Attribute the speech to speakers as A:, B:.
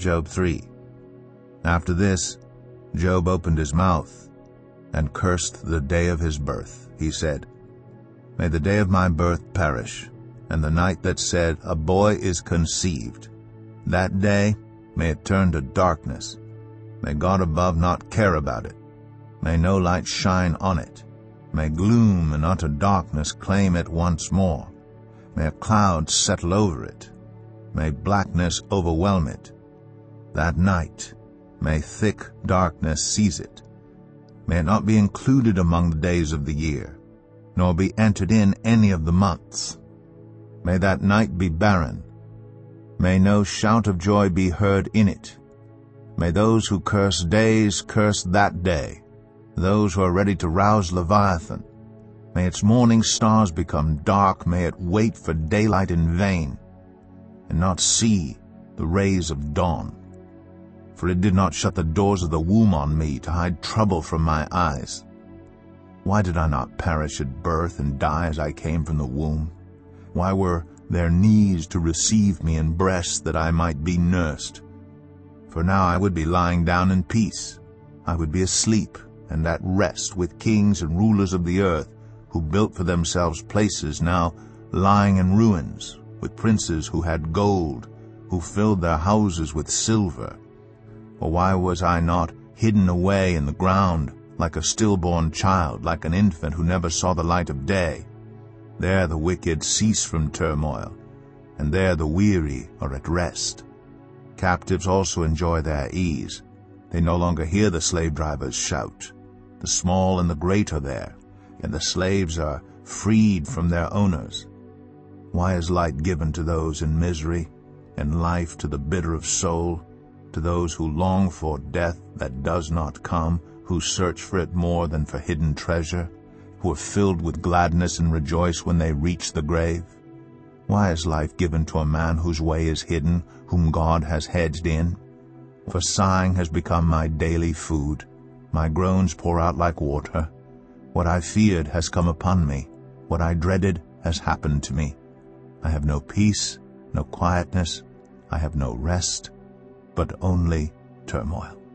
A: Job 3. After this, Job opened his mouth and cursed the day of his birth. He said, "May the day of my birth perish, and the night that said, a boy is conceived. That day, may it turn to darkness. May God above not care about it. May no light shine on it. May gloom and utter darkness claim it once more. May a cloud settle over it. May blackness overwhelm it. That night, may thick darkness seize it. May it not be included among the days of the year, nor be entered in any of the months. May that night be barren. May no shout of joy be heard in it. May those who curse days curse that day, those who are ready to rouse Leviathan. May its morning stars become dark. May it wait for daylight in vain, and not see the rays of dawn. For it did not shut the doors of the womb on me to hide trouble from my eyes. Why did I not perish at birth and die as I came from the womb? Why were there knees to receive me and breasts that I might be nursed? For now I would be lying down in peace. I would be asleep and at rest with kings and rulers of the earth, who built for themselves places now lying in ruins, with princes who had gold, who filled their houses with silver. Or why was I not hidden away in the ground, like a stillborn child, like an infant who never saw the light of day? There the wicked cease from turmoil, and there the weary are at rest. Captives also enjoy their ease. They no longer hear the slave drivers shout. The small and the great are there, and the slaves are freed from their owners. Why is light given to those in misery, and life to the bitter of soul, to those who long for death that does not come, who search for it more than for hidden treasure, who are filled with gladness and rejoice when they reach the grave? Why is life given to a man whose way is hidden, whom God has hedged in? For sighing has become my daily food. My groans pour out like water. What I feared has come upon me. What I dreaded has happened to me. I have no peace, no quietness. I have no rest, but only turmoil.